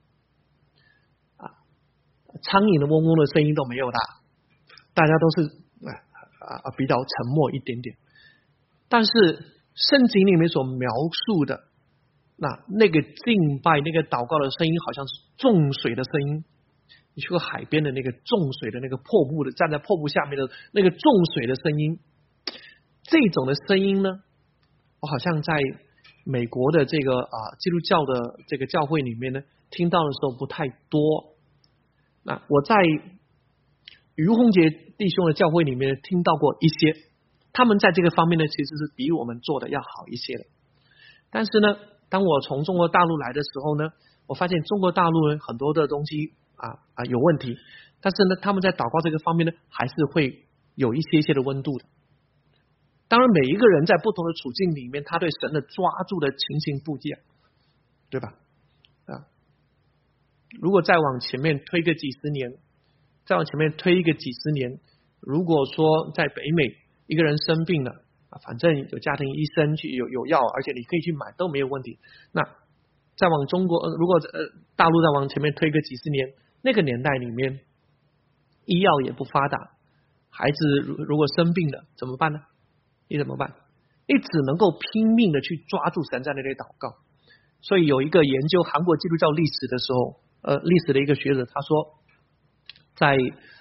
苍蝇的嗡嗡的声音都没有的，大家都是比较沉默一点点。但是圣经里面所描述的那个敬拜那个祷告的声音好像是众水的声音，你去过海边的那个众水的那个瀑布的，站在瀑布下面的那个众水的声音，这种的声音呢，我好像在美国的这个基督教的这个教会里面呢听到的时候不太多。那我在于洪杰弟兄的教会里面听到过一些，他们在这个方面呢其实是比我们做的要好一些的。但是呢，当我从中国大陆来的时候呢，我发现中国大陆呢很多的东西有问题，但是呢他们在祷告这个方面呢还是会有一些的温度的。当然每一个人在不同的处境里面，他对神的抓住的情形不一样，对吧？如果再往前面推个几十年，再往前面推一个几十年，如果说在北美一个人生病了反正有家庭医生去有药，而且你可以去买都没有问题。那再往中国如果大陆再往前面推个几十年，那个年代里面医药也不发达，孩子如果生病了怎么办呢？你怎么办？你只能够拼命的去抓住神在那里祷告。所以有一个研究韩国基督教历史的时候历史的一个学者他说，在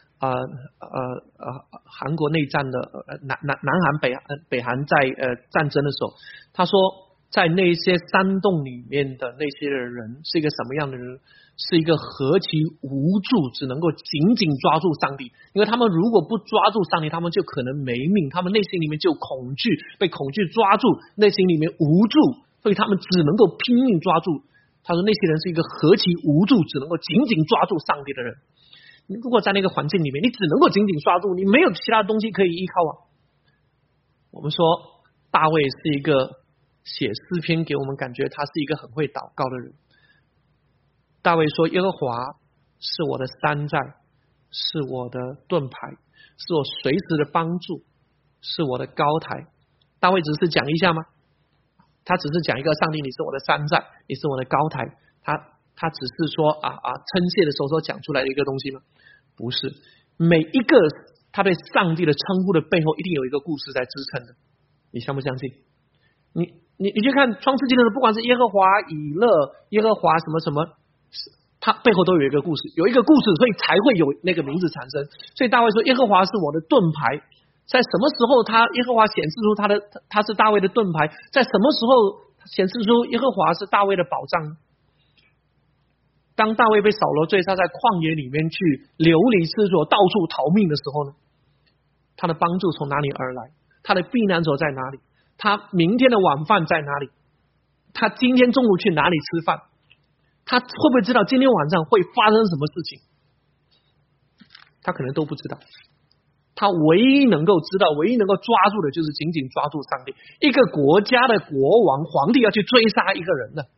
韩国内战的南韩北韩在战争的时候，他说在那些山洞里面的那些人是一个什么样的人？是一个何其无助，只能够紧紧抓住上帝。因为他们如果不抓住上帝，他们就可能没命，他们内心里面就恐惧，被恐惧抓住，内心里面无助，所以他们只能够拼命抓住。他说那些人是一个何其无助，只能够紧紧抓住上帝的人。如果在那个环境里面，你只能够紧紧抓住，你没有其他东西可以依靠我们说大卫是一个写诗篇给我们感觉他是一个很会祷告的人。大卫说，耶和华是我的山寨，是我的盾牌，是我随时的帮助，是我的高台。大卫只是讲一下吗？他只是讲一个上帝你是我的山寨，你是我的高台，他只是说称谢的时候所讲出来的一个东西吗？不是，每一个他对上帝的称呼的背后一定有一个故事在支撑的，你相不相信？你去看创世纪的时候，不管是耶和华以勒，耶和华什么什么，他背后都有一个故事，有一个故事，所以才会有那个名字产生。所以大卫说耶和华是我的盾牌，在什么时候耶和华显示出他是大卫的盾牌？在什么时候显示出耶和华是大卫的保障？当大卫被扫罗追杀，在旷野里面去流离失所，到处逃命的时候呢，他的帮助从哪里而来？他的避难所在哪里？他明天的晚饭在哪里？他今天中午去哪里吃饭？他会不会知道今天晚上会发生什么事情？他可能都不知道。他唯一能够知道，唯一能够抓住的就是紧紧抓住上帝。一个国家的国王皇帝要去追杀一个人呢，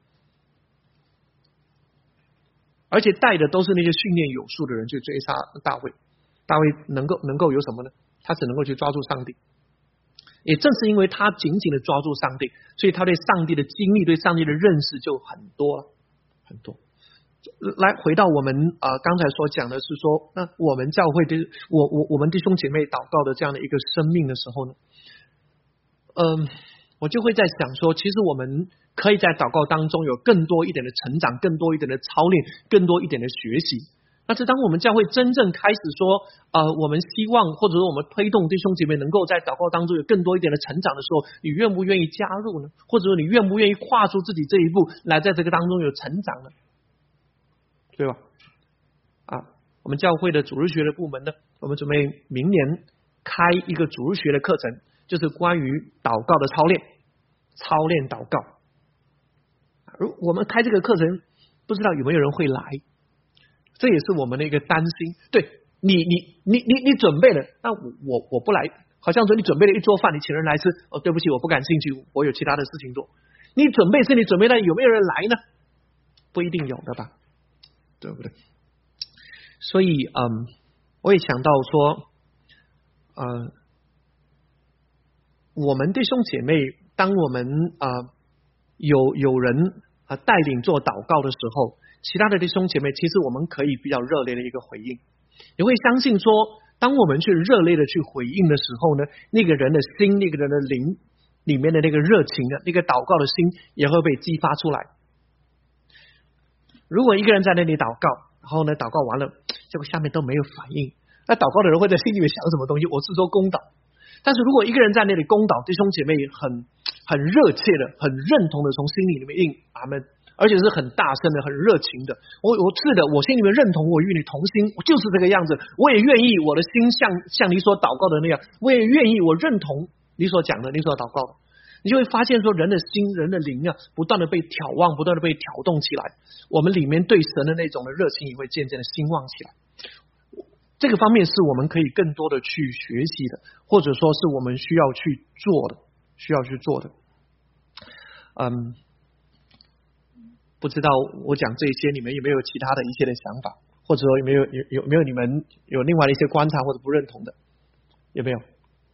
而且带的都是那些训练有素的人去追杀大卫。大卫能够有什么呢？他只能够去抓住上帝。也正是因为他紧紧的抓住上帝，所以他对上帝的经历，对上帝的认识就很多了，很多。来回到我们刚才所讲的是说，那我们教会的我们弟兄姐妹祷告的这样的一个生命的时候呢， 我就会在想说，其实我们可以在祷告当中有更多一点的成长，更多一点的操练，更多一点的学习。但是当我们教会真正开始说我们希望或者说我们推动弟兄姐妹能够在祷告当中有更多一点的成长的时候，你愿不愿意加入呢？或者说你愿不愿意跨出自己这一步来在这个当中有成长呢？对吧？我们教会的主日学的部门呢，我们准备明年开一个主日学的课程，就是关于祷告的操练祷告。我们开这个课程，不知道有没有人会来，这也是我们的一个担心。对，你准备了，那我不来，好像说你准备了一桌饭，你请人来吃，对不起，我不感兴趣，我有其他的事情做。你准备是你准备了，有没有人来呢？不一定有的吧，对不对？所以我也想到说我们弟兄姐妹，当我们有人带领做祷告的时候，其他的弟兄姐妹其实我们可以比较热烈的一个回应。你会相信说，当我们去热烈的去回应的时候呢，那个人的心，那个人的灵里面的那个热情的那个祷告的心也会被激发出来。如果一个人在那里祷告，然后呢祷告完了，结果下面都没有反应，那祷告的人会在心里面想什么东西？我是说公祷。但是如果一个人在那里公祷，弟兄姐妹很热切的、很认同的从心里面应阿们，而且是很大声的、很热情的。我是的，我心里面认同，我与你同心，我就是这个样子。我也愿意我的心像你所祷告的那样，我也愿意，我认同你所讲的、你所祷告的。你就会发现说，人的心、人的灵不断的被挑旺，不断的被挑动起来，我们里面对神的那种的热情也会渐渐的兴旺起来。这个方面是我们可以更多的去学习的，或者说是我们需要去做的。不知道我讲这些，你们有没有其他的一些的想法，或者说有没有你们有另外的一些观察或者不认同的？有没有？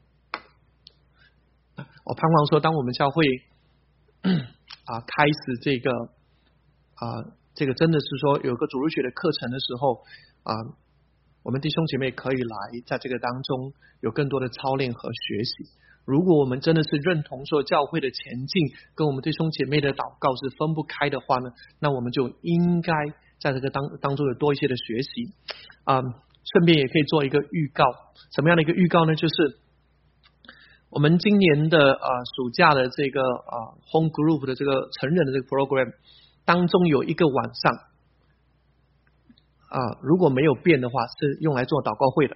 我盼望说，当我们教会开始这个真的是说有个主日学的课程的时候我们弟兄姐妹可以来在这个当中有更多的操练和学习。如果我们真的是认同说教会的前进跟我们弟兄姐妹的祷告是分不开的话呢，那我们就应该在这个当中有多一些的学习。顺便也可以做一个预告，什么样的一个预告呢？就是我们今年的暑假的这个home group 的这个成人的这个 program 当中有一个晚上如果没有变的话是用来做祷告会的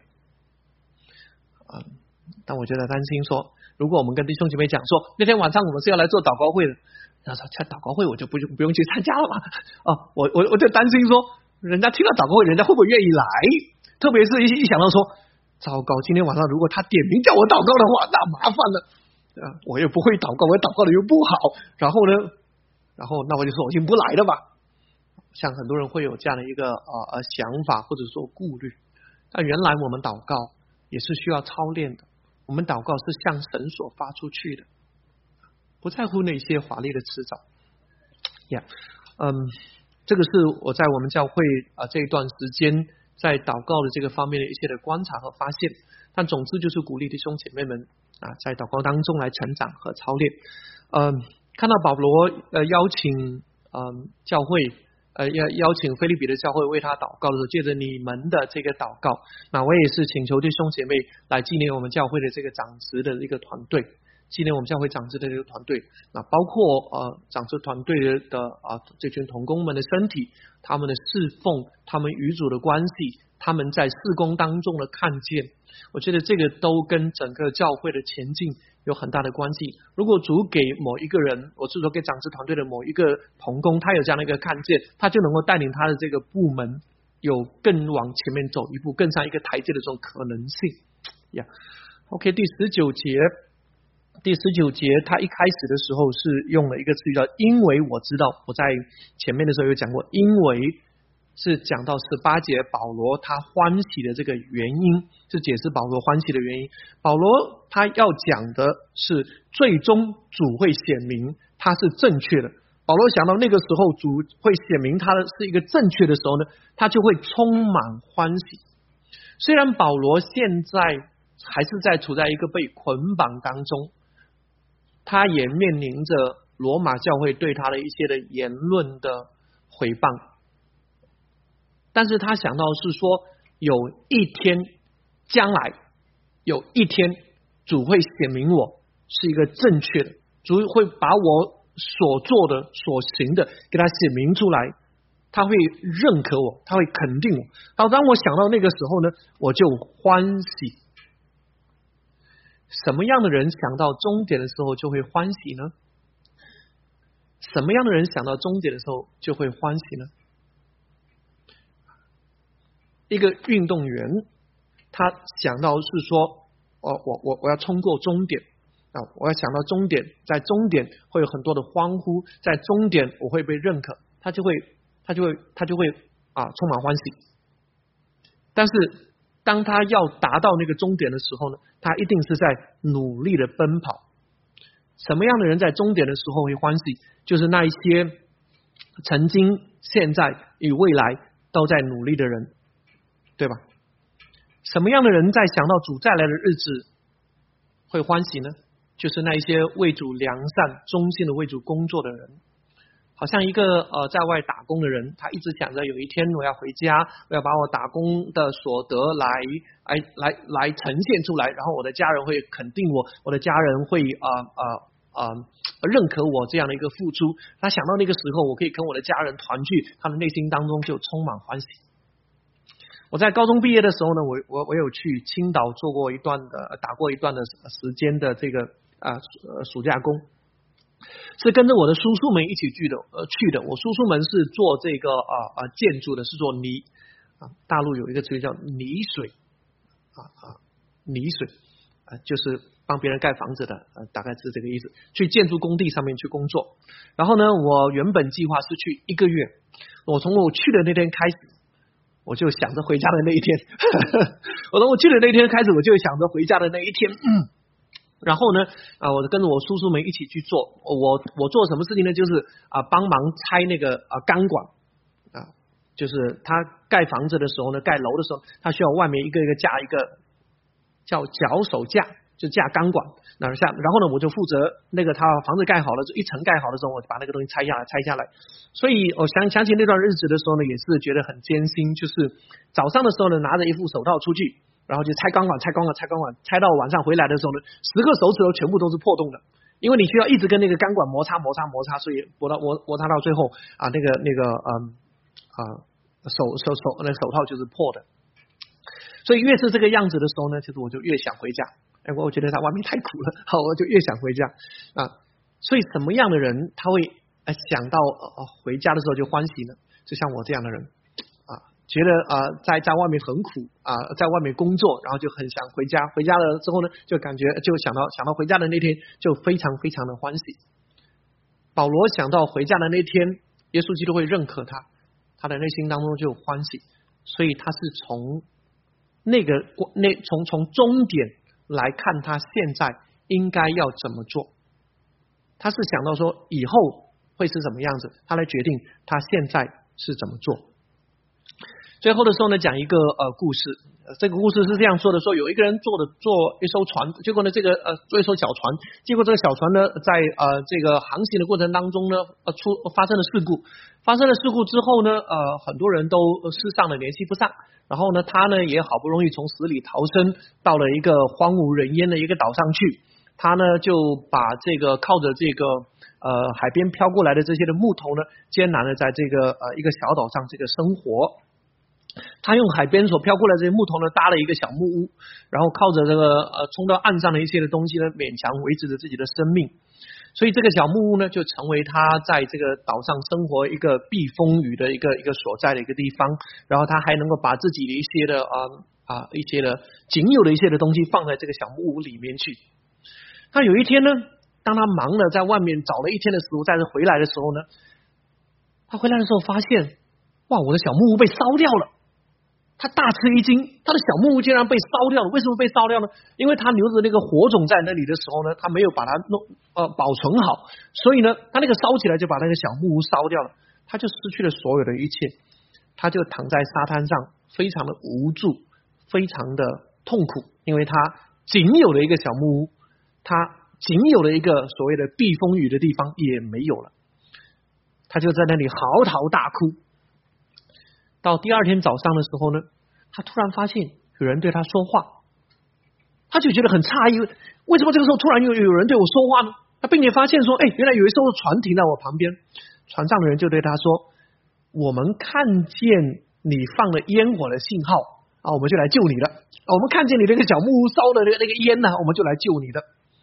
但我觉得担心说，如果我们跟弟兄姐妹讲说那天晚上我们是要来做祷告会的，他说祷告会我就不用去参加了嘛我就担心说，人家听到祷告会人家会不会愿意来，特别是一想到说糟糕，今天晚上如果他点名叫我祷告的话，那麻烦了我又不会祷告，我祷告的又不好，然后那我就说我先不来了吧。像很多人会有这样的一个想法或者说顾虑，但原来我们祷告也是需要操练的，我们祷告是向神所发出去的，不在乎那些华丽的辞藻这个是我在我们教会这一段时间在祷告的这个方面的一些的观察和发现。但总之就是鼓励弟兄姐妹们在祷告当中来成长和操练。看到保罗邀请教会要邀请腓立比的教会为他祷告的时候，借着你们的这个祷告，那我也是请求弟兄姐妹来纪念我们教会的这个长子的一个团队，纪念我们教会长子的这个团队，那包括长子团队的这群同工们的身体，他们的侍奉，他们与主的关系，他们在事工当中的看见，我觉得这个都跟整个教会的前进有很大的关系。如果主给某一个人，我是说给长子团队的某一个同工，他有这样的一个看见，他就能够带领他的这个部门有更往前面走一步，更上一个台阶的这种可能性。OK， 第19节他一开始的时候是用了一个词语叫因为我知道，我在前面的时候有讲过，因为是讲到18节保罗他欢喜的这个原因，是解释保罗欢喜的原因。保罗他要讲的是最终主会显明他是正确的，保罗想到那个时候主会显明他是一个正确的时候呢，他就会充满欢喜。虽然保罗现在还是处在一个被捆绑当中， 他也面临着罗马教会对他的一些的言论的毁谤，但是他想到是说，有一天将来有一天主会显明我是一个正确的，主会把我所做的所行的给他显明出来，他会认可我，他会肯定我。当我想到那个时候呢，我就欢喜。什么样的人想到终点的时候就会欢喜呢？什么样的人想到终点的时候就会欢喜呢？一个运动员，他想到是说，我要冲过终点啊，我要想到终点，在终点会有很多的欢呼，在终点我会被认可，他就会充满欢喜。但是当他要达到那个终点的时候呢，他一定是在努力的奔跑。什么样的人在终点的时候会欢喜？就是那一些曾经、现在与未来都在努力的人，对吧？什么样的人在想到主再来的日子会欢喜呢？就是那一些为主良善、忠心的为主工作的人。好像一个在外打工的人，他一直想着有一天我要回家，我要把我打工的所得来呈现出来，然后我的家人会肯定我，我的家人会认可我这样的一个付出。他想到那个时候我可以跟我的家人团聚，他的内心当中就充满欢喜。我在高中毕业的时候呢，我有去青岛做过一段的打过一段的时间的这个暑假工。是跟着我的叔叔们一起去的。我叔叔们是做这个建筑的，是做泥大陆有一个词叫泥水泥水就是帮别人盖房子的大概是这个意思。去建筑工地上面去工作。然后呢，我原本计划是去1个月。我从我去的那天开始，我就想着回家的那一天。我从我去的那天开始，我就想着回家的那一天。然后呢，我跟着我叔叔们一起去做。我做什么事情呢？就是帮忙拆那个钢管就是他盖房子的时候呢，盖楼的时候，他需要外面一个一个架一个叫脚手架，就架钢管。然后呢，我就负责那个他房子盖好了，一层盖好的时候，我就把那个东西拆下来。所以我想起那段日子的时候呢，也是觉得很艰辛。就是早上的时候呢，拿着一副手套出去。然后就拆钢管，拆到晚上回来的时候呢，10个手指头全部都是破洞的，因为你需要一直跟那个钢管摩擦，所以摩擦到最后那手套就是破的。所以越是这个样子的时候呢，其实我就越想回家。我觉得在外面太苦了，我就越想回家所以什么样的人他会想到回家的时候就欢喜呢？就像我这样的人。觉得在外面很苦在外面工作，然后就很想回家。回家了之后呢，就感觉就想到回家的那天，就非常非常的欢喜。保罗想到回家的那天，耶稣基督会认可他的内心当中就欢喜。所以他是从从终点来看他现在应该要怎么做。他是想到说以后会是什么样子，他来决定他现在是怎么做。最后的时候呢，讲一个故事。这个故事是这样说的：说有一个人坐一艘船，结果呢坐一艘小船，结果这个小船呢在这个航行的过程当中呢发生了事故。发生了事故之后呢很多人都失丧了，联系不上。然后呢他呢也好不容易从死里逃生，到了一个荒无人烟的一个岛上去。他呢就把这个靠着这个海边飘过来的这些的木头呢，艰难的在这个一个小岛上这个生活。他用海边所飘过来这些木头呢搭了一个小木屋，然后靠着这个冲到岸上的一些的东西呢，勉强维持着自己的生命。所以这个小木屋呢就成为他在这个岛上生活一个避风雨的一个所在的一个地方。然后他还能够把自己的一些的一些的仅有的一些的东西放在这个小木屋里面去。那有一天呢，当他忙了在外面找了一天的时候，再次回来的时候呢，他回来的时候发现，哇，我的小木屋被烧掉了。他大吃一惊，他的小木屋竟然被烧掉了。为什么被烧掉呢？因为他留着那个火种在那里的时候呢，他没有把它保存好，所以呢他那个烧起来就把那个小木屋烧掉了。他就失去了所有的一切，他就躺在沙滩上，非常的无助，非常的痛苦，因为他仅有的一个小木屋，他仅有的一个所谓的避风雨的地方也没有了。他就在那里嚎啕大哭。到第二天早上的时候呢，他突然发现有人对他说话，他就觉得很诧异，为什么这个时候突然有人对我说话呢？他并且发现说，原来有一艘船停在我旁边，船上的人就对他说，我们看见你放了烟火的信号啊，我们就来救你了。我们看见你那个小木屋烧的那个烟呢，我们就来救你的。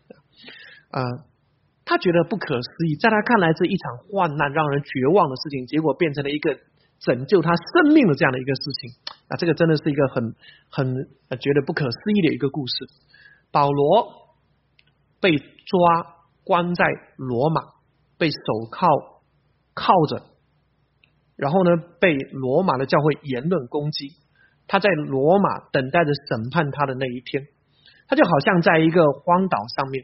他觉得不可思议，在他看来是一场患难让人绝望的事情，结果变成了一个拯救他生命的这样的一个事情。这个真的是一个很觉得不可思议的一个故事。保罗被抓关在罗马，被手铐着，然后呢被罗马的教会言论攻击。他在罗马等待着审判他的那一天，他就好像在一个荒岛上面，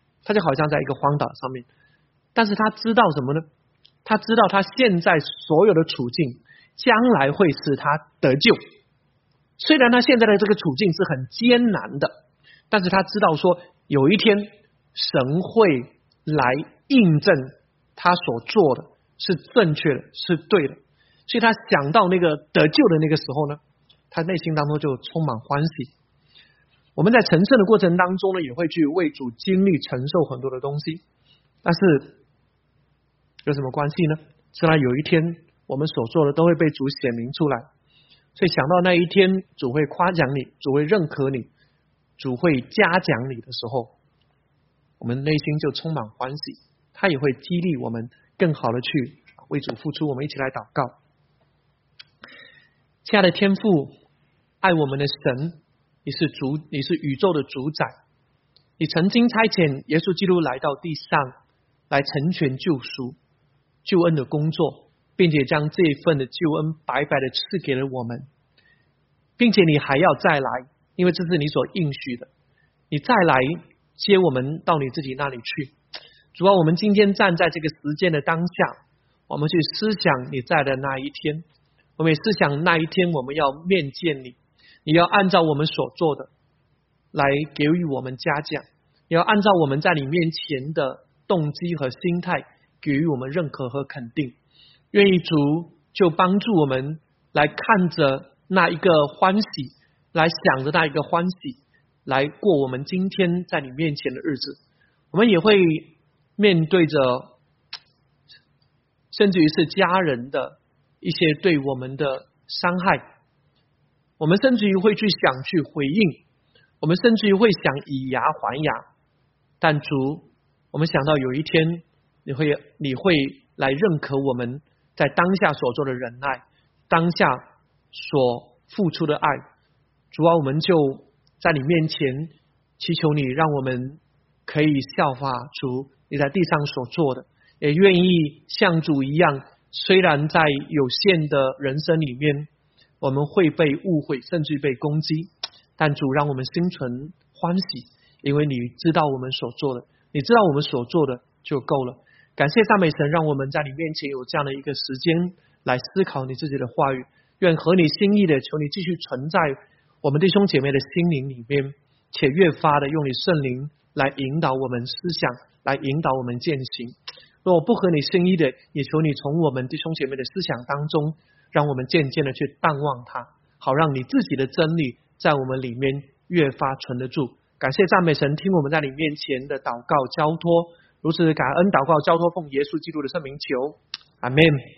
但是他知道什么呢？他知道他现在所有的处境将来会使他得救。虽然他现在的这个处境是很艰难的，但是他知道说有一天神会来印证他所做的是正确的，是对的。所以他想到那个得救的那个时候呢，他内心当中就充满欢喜。我们在成圣的过程当中呢，也会去为主经历承受很多的东西，但是有什么关系呢？直到有一天我们所做的都会被主显明出来。所以想到那一天主会夸奖你，主会认可你，主会嘉奖你的时候，我们内心就充满欢喜。他也会激励我们更好的去为主付出。我们一起来祷告。亲爱的天父，爱我们的神，你是宇宙的主宰，你曾经差遣耶稣基督来到地上，来成全救赎救恩的工作，并且将这一份的救恩白白的赐给了我们，并且你还要再来，因为这是你所应许的，你再来接我们到你自己那里去。主啊，我们今天站在这个时间的当下，我们去思想你在的那一天，我们也思想那一天我们要面见你，你要按照我们所做的来给予我们嘉奖，你要按照我们在你面前的动机和心态给予我们认可和肯定。愿意主就帮助我们来看着那一个欢喜，来想着那一个欢喜，来过我们今天在你面前的日子。我们也会面对着甚至于是家人的一些对我们的伤害，我们甚至于会去想去回应，我们甚至于会想以牙还牙。但主，我们想到有一天你会来认可我们在当下所做的忍耐，当下所付出的爱。主啊，我们就在你面前祈求你，让我们可以效法主你在地上所做的，也愿意像主一样，虽然在有限的人生里面我们会被误会甚至被攻击，但主让我们心存欢喜，因为你知道我们所做的，你知道我们所做的就够了。感谢赞美神，让我们在你面前有这样的一个时间来思考你自己的话语。愿合你心意的，求你继续存在我们弟兄姐妹的心灵里面，且越发的用你圣灵来引导我们思想，来引导我们践行。若我不合你心意的，也求你从我们弟兄姐妹的思想当中，让我们渐渐的去淡忘它，好让你自己的真理在我们里面越发存得住。感谢赞美神，听我们在你面前的祷告交托，如此感恩祷告交托，奉耶稣基督的圣名求，阿们。